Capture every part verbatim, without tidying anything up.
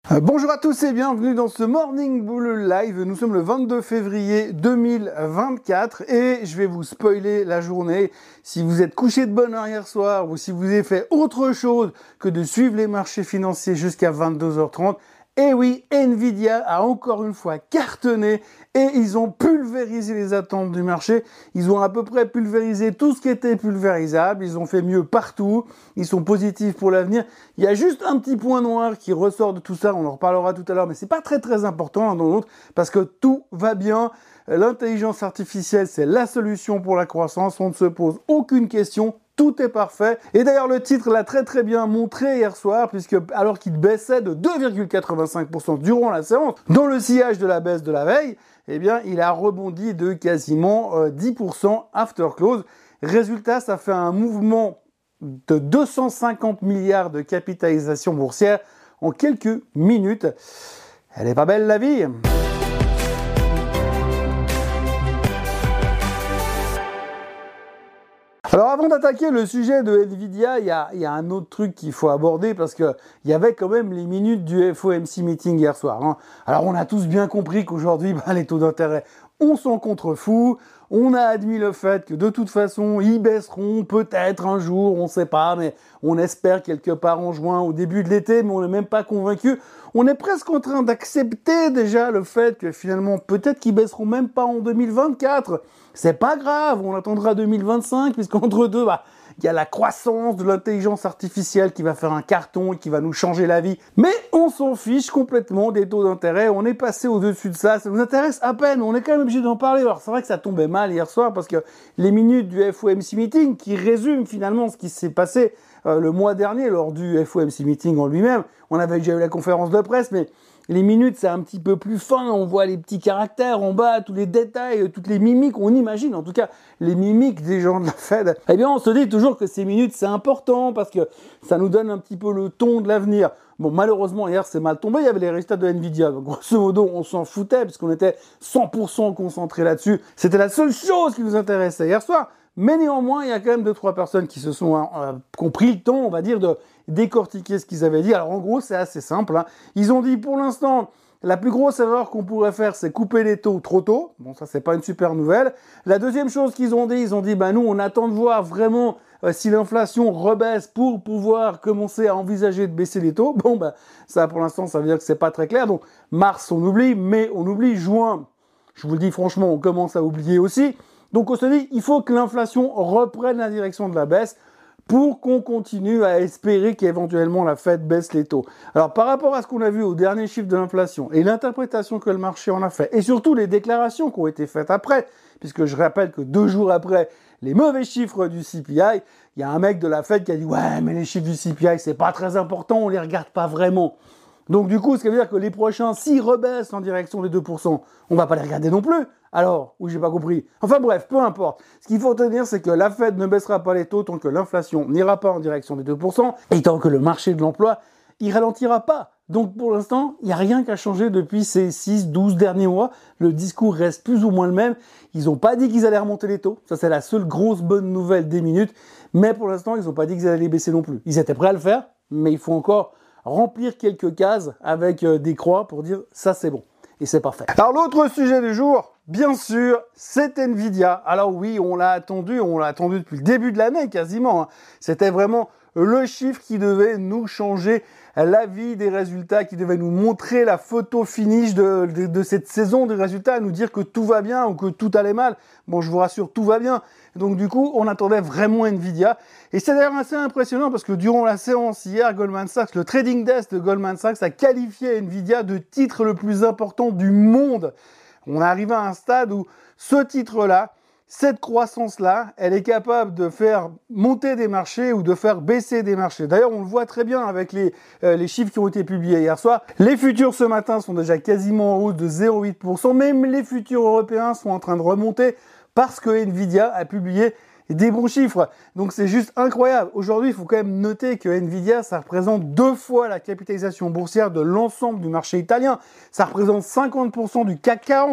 Euh, bonjour à tous et bienvenue dans ce Morning Bull Live. Nous sommes le vingt-deux février deux mille vingt-quatre et je vais vous spoiler la journée. Si vous êtes couché de bonne heure hier soir ou si vous avez fait autre chose que de suivre les marchés financiers jusqu'à vingt-deux heures trente, et oui, Nvidia a encore une fois cartonné et ils ont pulvérisé les attentes du marché. Ils ont à peu près pulvérisé tout ce qui était pulvérisable. Ils ont fait mieux partout. Ils sont positifs pour l'avenir. Il y a juste un petit point noir qui ressort de tout ça. On en reparlera tout à l'heure, mais c'est pas très très important hein, dans l'autre parce que tout va bien. L'intelligence artificielle, c'est la solution pour la croissance. On ne se pose aucune question. Tout est parfait. Et d'ailleurs, le titre l'a très très bien montré hier soir, puisque alors qu'il baissait de deux virgule quatre-vingt-cinq pour cent durant la séance, dans le sillage de la baisse de la veille, eh bien, il a rebondi de quasiment euh, dix pour cent after close. Résultat, ça fait un mouvement de deux cent cinquante milliards de capitalisation boursière en quelques minutes. Elle est pas belle la vie. Alors avant d'attaquer le sujet de Nvidia, il y a, il y a un autre truc qu'il faut aborder parce que il y avait quand même les minutes du F O M C meeting hier soir. Hein. Alors on a tous bien compris qu'aujourd'hui, bah, les taux d'intérêt, on s'en contrefout. On a admis le fait que de toute façon, ils baisseront peut-être un jour, on ne sait pas, mais on espère quelque part en juin, au début de l'été, mais on n'est même pas convaincu. On est presque en train d'accepter déjà le fait que finalement, peut-être qu'ils baisseront même pas en deux mille vingt-quatre. C'est pas grave, on attendra deux mille vingt-cinq, puisqu'entre deux, bah, il y a la croissance de l'intelligence artificielle qui va faire un carton et qui va nous changer la vie. Mais on s'en fiche complètement des taux d'intérêt. On est passé au-dessus de ça. Ça nous intéresse à peine. On est quand même obligé d'en parler. Alors c'est vrai que ça tombait mal hier soir parce que les minutes du F O M C meeting qui résument finalement ce qui s'est passé euh, le mois dernier lors du F O M C meeting en lui-même. On avait déjà eu la conférence de presse, mais les minutes, c'est un petit peu plus fin, on voit les petits caractères en bas, tous les détails, toutes les mimiques, on imagine en tout cas les mimiques des gens de la Fed. Eh bien, on se dit toujours que ces minutes, c'est important parce que ça nous donne un petit peu le ton de l'avenir. Bon, malheureusement, hier, c'est mal tombé, il y avait les résultats de Nvidia. Donc, grosso modo, on s'en foutait puisqu'on était cent pour cent concentré là-dessus. C'était la seule chose qui nous intéressait hier soir. Mais néanmoins, il y a quand même deux, trois personnes qui se sont, euh, qui ont pris le temps, on va dire, de décortiquer ce qu'ils avaient dit. Alors, en gros, c'est assez simple. Hein. Ils ont dit, pour l'instant, la plus grosse erreur qu'on pourrait faire, c'est couper les taux trop tôt. Bon, ça, c'est pas une super nouvelle. La deuxième chose qu'ils ont dit, ils ont dit, bah, nous, on attend de voir vraiment euh, si l'inflation rebaisse pour pouvoir commencer à envisager de baisser les taux. Bon, bah, ça, pour l'instant, ça veut dire que c'est pas très clair. Donc, mars, on oublie, mai, on oublie, juin, je vous le dis franchement, on commence à oublier aussi. Donc on se dit, il faut que l'inflation reprenne la direction de la baisse pour qu'on continue à espérer qu'éventuellement la Fed baisse les taux. Alors par rapport à ce qu'on a vu au dernier chiffre de l'inflation et l'interprétation que le marché en a fait, et surtout les déclarations qui ont été faites après, puisque je rappelle que deux jours après les mauvais chiffres du C P I, il y a un mec de la Fed qui a dit « Ouais, mais les chiffres du C P I, c'est pas très important, on les regarde pas vraiment ». Donc du coup, ce qui veut dire que les prochains, s'ils rebaissent en direction des deux pour cent, on va pas les regarder non plus. Alors, oui, j'ai pas compris. Enfin bref, peu importe. Ce qu'il faut retenir, c'est que la Fed ne baissera pas les taux tant que l'inflation n'ira pas en direction des deux pour cent et tant que le marché de l'emploi, il ralentira pas. Donc pour l'instant, il n'y a rien qu'à changer depuis ces six douze derniers mois. Le discours reste plus ou moins le même. Ils n'ont pas dit qu'ils allaient remonter les taux. Ça, c'est la seule grosse bonne nouvelle des minutes. Mais pour l'instant, ils n'ont pas dit qu'ils allaient les baisser non plus. Ils étaient prêts à le faire, mais il faut encore remplir quelques cases avec euh, des croix pour dire ça c'est bon. Et c'est parfait. Alors l'autre sujet du jour, bien sûr, c'est Nvidia. Alors oui, on l'a attendu, on l'a attendu depuis le début de l'année quasiment. Hein. C'était vraiment le chiffre qui devait nous changer la vie des résultats, qui devait nous montrer la photo finish de, de, de cette saison des résultats, nous dire que tout va bien ou que tout allait mal. Bon, je vous rassure, tout va bien. Donc du coup, on attendait vraiment Nvidia. Et c'est d'ailleurs assez impressionnant parce que durant la séance hier, Goldman Sachs, le trading desk de Goldman Sachs a qualifié Nvidia de titre le plus important du monde. On est arrivé à un stade où ce titre-là, cette croissance-là, elle est capable de faire monter des marchés ou de faire baisser des marchés. D'ailleurs, on le voit très bien avec les, euh, les chiffres qui ont été publiés hier soir. Les futurs ce matin sont déjà quasiment en hausse de zéro virgule huit pour cent. Même les futurs européens sont en train de remonter parce que Nvidia a publié des bons chiffres. Donc c'est juste incroyable. Aujourd'hui, il faut quand même noter que Nvidia, ça représente deux fois la capitalisation boursière de l'ensemble du marché italien. Ça représente cinquante pour cent du C A C quarante.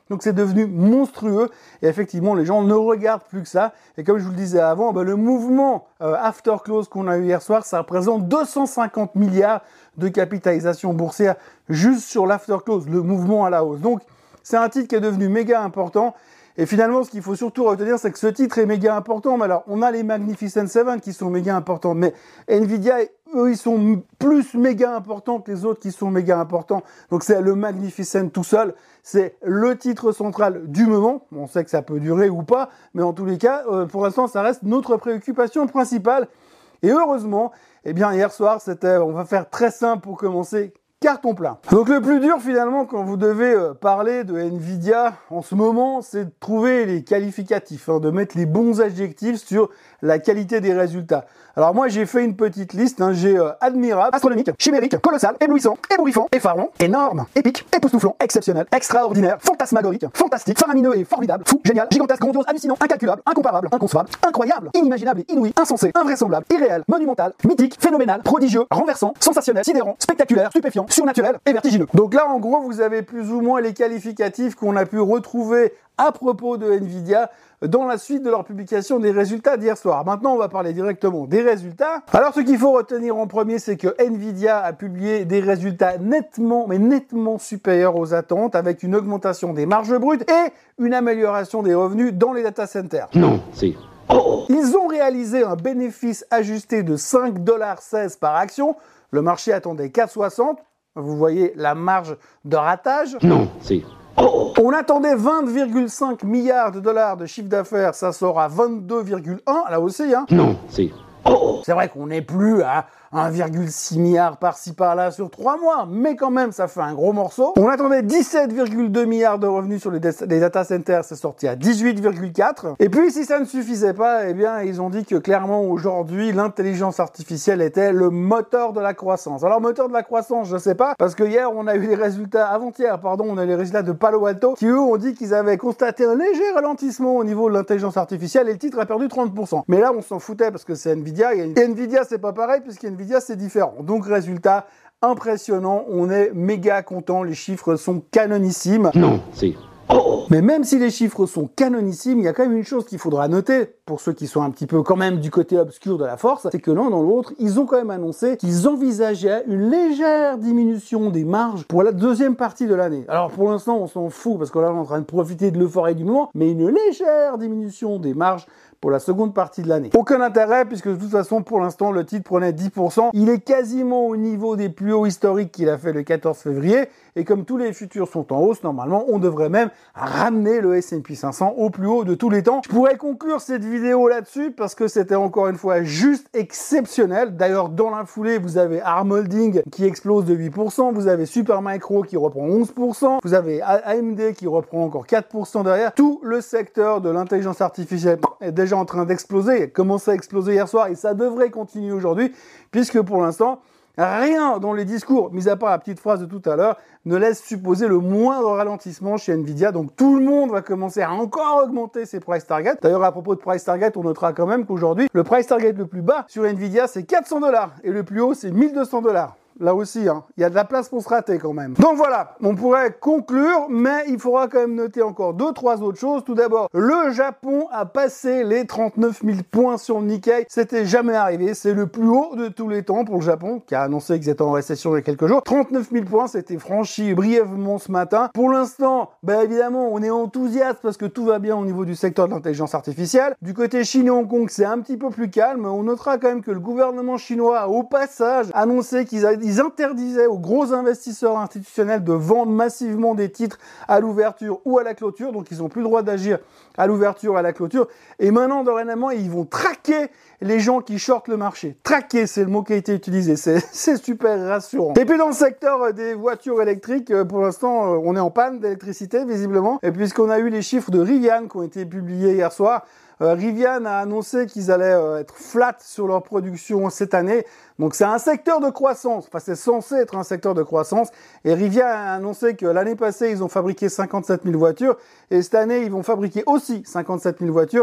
Donc c'est devenu monstrueux et effectivement les gens ne regardent plus que ça. Et comme je vous le disais avant, ben, le mouvement euh, after close qu'on a eu hier soir, ça représente deux cent cinquante milliards de capitalisation boursière juste sur l'after close, le mouvement à la hausse. Donc c'est un titre qui est devenu méga important. Et finalement, ce qu'il faut surtout retenir, c'est que ce titre est méga important. Mais alors, on a les Magnificent Seven qui sont méga importants, mais Nvidia, eux, ils sont plus méga importants que les autres qui sont méga importants. Donc, c'est le Magnificent tout seul. C'est le titre central du moment. On sait que ça peut durer ou pas, mais en tous les cas, euh, pour l'instant, ça reste notre préoccupation principale. Et heureusement, eh bien, hier soir, c'était, on va faire très simple pour commencer. Carton plein. Donc le plus dur finalement quand vous devez euh, parler de Nvidia en ce moment, c'est de trouver les qualificatifs, hein, de mettre les bons adjectifs sur la qualité des résultats. Alors moi j'ai fait une petite liste, hein, j'ai euh, admirable, astronomique, chimérique, colossal, éblouissant, ébouriffant, effarant, énorme, épique, époustouflant, exceptionnel, extraordinaire, fantasmagorique, fantastique, faramineux et formidable, fou, génial, gigantesque, grandiose, hallucinant, incalculable, incomparable, inconcevable, incroyable, inimaginable et inouï, insensé, invraisemblable, irréel, monumental, mythique, phénoménal, prodigieux, renversant, sensationnel, sidérant, spectaculaire, stupéfiant, surnaturel et vertigineux. Donc là, en gros, vous avez plus ou moins les qualificatifs qu'on a pu retrouver à propos de Nvidia dans la suite de leur publication des résultats d'hier soir. Maintenant, on va parler directement des résultats. Alors, ce qu'il faut retenir en premier, c'est que Nvidia a publié des résultats nettement, mais nettement supérieurs aux attentes, avec une augmentation des marges brutes et une amélioration des revenus dans les data centers. Non, c'est... Oh. Ils ont réalisé un bénéfice ajusté de cinq dollars seize par action. Le marché attendait quatre soixante. Vous voyez la marge de ratage. Non, c'est... Oh. On attendait vingt virgule cinq milliards de dollars de chiffre d'affaires, ça sort à vingt-deux virgule un, là aussi, hein. Non, c'est... Oh. C'est vrai qu'on n'est plus à un virgule six milliard par-ci par-là sur trois mois, mais quand même, ça fait un gros morceau. On attendait dix-sept virgule deux milliards de revenus sur les, les data centers, c'est sorti à dix-huit virgule quatre. Et puis, si ça ne suffisait pas, eh bien, ils ont dit que clairement, aujourd'hui, l'intelligence artificielle était le moteur de la croissance. Alors, moteur de la croissance, je sais pas, parce que hier, on a eu les résultats, avant-hier, pardon, on a eu les résultats de Palo Alto, qui eux ont dit qu'ils avaient constaté un léger ralentissement au niveau de l'intelligence artificielle, et le titre a perdu trente pour cent. Mais là, on s'en foutait, parce que c'est Nvidia, et Nvidia, c'est pas pareil, puisqu'Nvidia, c'est différent. Donc, résultat impressionnant, on est méga content, les chiffres sont canonissimes. Non, c'est... Oh. Mais même si les chiffres sont canonissimes, il y a quand même une chose qu'il faudra noter, pour ceux qui sont un petit peu quand même du côté obscur de la force, c'est que l'un dans l'autre, ils ont quand même annoncé qu'ils envisageaient une légère diminution des marges pour la deuxième partie de l'année. Alors pour l'instant, on s'en fout, parce que là, on est en train de profiter de l'euphorie du moment, mais une légère diminution des marges pour la seconde partie de l'année. Aucun intérêt, puisque de toute façon, pour l'instant, le titre prenait dix pour cent. Il est quasiment au niveau des plus hauts historiques qu'il a fait le quatorze février. Et comme tous les futurs sont en hausse, normalement, on devrait même ramener le S and P cinq cents au plus haut de tous les temps. Je pourrais conclure cette vidéo là-dessus, parce que c'était encore une fois juste exceptionnel. D'ailleurs, dans la foulée, vous avez Arm Holding qui explose de huit pour cent. Vous avez Supermicro qui reprend onze pour cent. Vous avez A M D qui reprend encore quatre pour cent derrière. Tout le secteur de l'intelligence artificielle est déjà en train d'exploser. Il a commencé à exploser hier soir et ça devrait continuer aujourd'hui, puisque pour l'instant, rien dans les discours, mis à part la petite phrase de tout à l'heure, ne laisse supposer le moindre ralentissement chez Nvidia. Donc tout le monde va commencer à encore augmenter ses price targets. D'ailleurs, à propos de price target, on notera quand même qu'aujourd'hui, le price target le plus bas sur Nvidia, c'est quatre cents dollars et le plus haut, c'est mille deux cents dollars. Là aussi, hein, il y a de la place pour se rater quand même. Donc voilà, on pourrait conclure, mais il faudra quand même noter encore deux, trois autres choses. Tout d'abord, le Japon a passé les trente-neuf mille points sur le Nikkei. C'était jamais arrivé. C'est le plus haut de tous les temps pour le Japon, qui a annoncé qu'ils étaient en récession il y a quelques jours. trente-neuf mille points, c'était franchi brièvement ce matin. Pour l'instant, ben évidemment, on est enthousiaste parce que tout va bien au niveau du secteur de l'intelligence artificielle. Du côté Chine et Hong Kong, c'est un petit peu plus calme. On notera quand même que le gouvernement chinois a au passage annoncé qu'ils avaient Ils interdisaient aux gros investisseurs institutionnels de vendre massivement des titres à l'ouverture ou à la clôture. Donc, ils n'ont plus le droit d'agir à l'ouverture ou à la clôture. Et maintenant, dorénavant, ils vont traquer les gens qui shortent le marché. Traquer, c'est le mot qui a été utilisé. C'est, c'est super rassurant. Et puis, dans le secteur des voitures électriques, pour l'instant, on est en panne d'électricité, visiblement. Et puisqu'on a eu les chiffres de Rivian qui ont été publiés hier soir, Euh, Rivian a annoncé qu'ils allaient euh, être flat sur leur production cette année. Donc c'est un secteur de croissance. Enfin, c'est censé être un secteur de croissance. Et Rivian a annoncé que l'année passée, ils ont fabriqué cinquante-sept mille voitures. Et cette année, ils vont fabriquer aussi cinquante-sept mille voitures.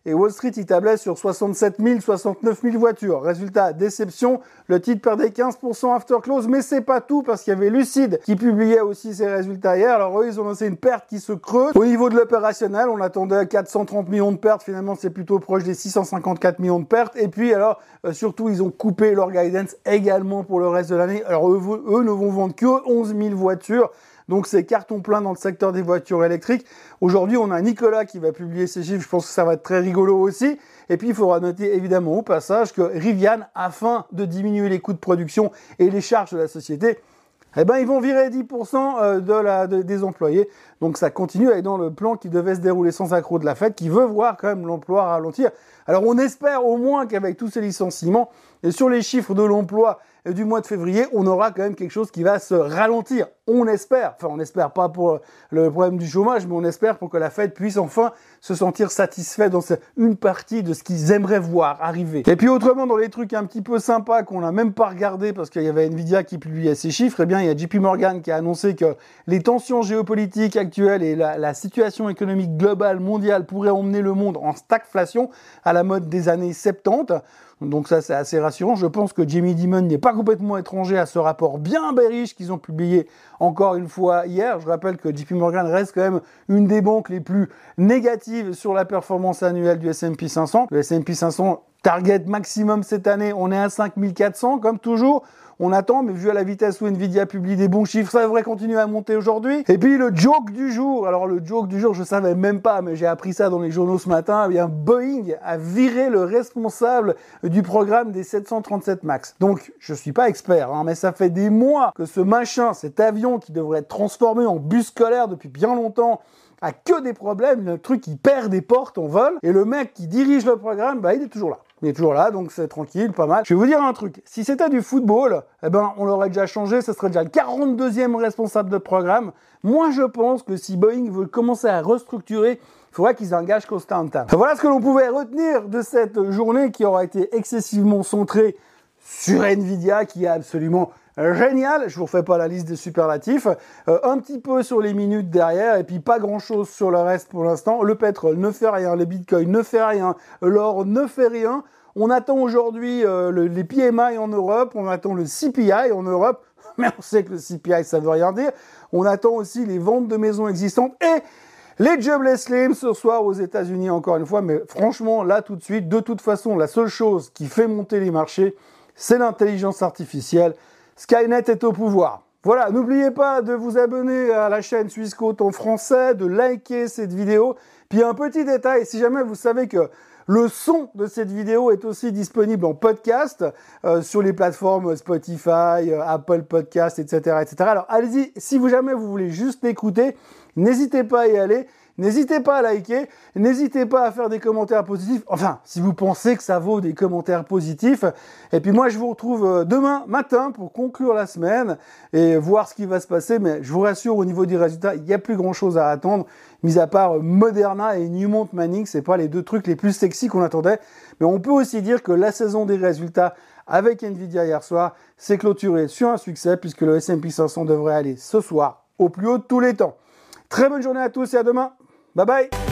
et Wall Street y tablait sur soixante-sept mille, soixante-neuf mille voitures. Résultat, déception, le titre perdait quinze pour cent after close, mais c'est pas tout parce qu'il y avait Lucid qui publiait aussi ses résultats hier. Alors eux, ils ont lancé une perte qui se creuse. Au niveau de l'opérationnel, on attendait quatre cent trente millions de pertes, finalement c'est plutôt proche des six cent cinquante-quatre millions de pertes. Et puis alors, euh, surtout, ils ont coupé leur guidance également pour le reste de l'année. Alors eux, eux ne vont vendre que onze mille voitures. Donc c'est carton plein dans le secteur des voitures électriques. Aujourd'hui, on a Nicolas qui va publier ses chiffres. Je pense que ça va être très rigolo aussi. Et puis, il faudra noter évidemment au passage que Rivian, afin de diminuer les coûts de production et les charges de la société, eh ben, ils vont virer dix pour cent de la, de, des employés. Donc ça continue à être dans le plan qui devait se dérouler sans accroc de la Fed, qui veut voir quand même l'emploi ralentir. Alors on espère au moins qu'avec tous ces licenciements, et sur les chiffres de l'emploi du mois de février, on aura quand même quelque chose qui va se ralentir. On espère, enfin on n'espère pas pour le problème du chômage, mais on espère pour que la Fed puisse enfin se sentir satisfait dans une partie de ce qu'ils aimeraient voir arriver. Et puis autrement, dans les trucs un petit peu sympas qu'on n'a même pas regardé parce qu'il y avait Nvidia qui publiait ses chiffres, eh bien il y a J P Morgan qui a annoncé que les tensions géopolitiques actuelles et la, la situation économique globale mondiale pourraient emmener le monde en stagflation à la mode des années soixante-dix. Donc ça, c'est assez rassurant. Je pense que Jamie Dimon n'est pas complètement étranger à ce rapport bien bearish qu'ils ont publié encore une fois hier. Je rappelle que J P Morgan reste quand même une des banques les plus négatives sur la performance annuelle du S and P cinq cents. Le S and P cinq cents target maximum cette année, on est à cinq mille quatre cents comme toujours. On attend, mais vu à la vitesse où Nvidia publie des bons chiffres, ça devrait continuer à monter aujourd'hui. Et puis le joke du jour, alors le joke du jour, je savais même pas, mais j'ai appris ça dans les journaux ce matin, eh bien Boeing a viré le responsable du programme des sept cent trente-sept MAX. Donc, je suis pas expert, hein, mais ça fait des mois que ce machin, cet avion qui devrait être transformé en bus scolaire depuis bien longtemps, a que des problèmes, le truc il perd des portes en vol, et le mec qui dirige le programme, bah il est toujours là. Il est toujours là, donc c'est tranquille, pas mal. Je vais vous dire un truc, si c'était du football, eh ben on l'aurait déjà changé, ce serait déjà le quarante-deuxième responsable de programme. Moi je pense que si Boeing veut commencer à restructurer, il faudrait qu'ils engagent Constantin. Voilà ce que l'on pouvait retenir de cette journée qui aura été excessivement centrée sur Nvidia, qui est absolument génial. Je vous refais pas la liste des superlatifs. Euh, un petit peu sur les minutes derrière et puis pas grand chose sur le reste pour l'instant. Le pétrole ne fait rien, les bitcoins ne fait rien, l'or ne fait rien. On attend aujourd'hui euh, le, les P M I en Europe, on attend le C P I en Europe, mais on sait que le C P I ça veut rien dire. On attend aussi les ventes de maisons existantes et les jobless claims ce soir aux États-Unis encore une fois. Mais franchement là tout de suite, de toute façon la seule chose qui fait monter les marchés, c'est l'intelligence artificielle. Skynet est au pouvoir. Voilà, n'oubliez pas de vous abonner à la chaîne Swissquote en français, de liker cette vidéo. Puis un petit détail, si jamais vous savez que le son de cette vidéo est aussi disponible en podcast euh, sur les plateformes Spotify, euh, Apple Podcast, et cetera, et cetera. Alors allez-y, si vous jamais vous voulez juste l'écouter, n'hésitez pas à y aller. N'hésitez pas à liker, n'hésitez pas à faire des commentaires positifs. Enfin, si vous pensez que ça vaut des commentaires positifs. Et puis moi, je vous retrouve demain matin pour conclure la semaine et voir ce qui va se passer. Mais je vous rassure, au niveau des résultats, il n'y a plus grand-chose à attendre, mis à part Moderna et Newmont Mining. C'est pas les deux trucs les plus sexy qu'on attendait. Mais on peut aussi dire que la saison des résultats avec Nvidia hier soir s'est clôturée sur un succès puisque le S and P cinq cents devrait aller ce soir au plus haut de tous les temps. Très bonne journée à tous et à demain. Bye bye.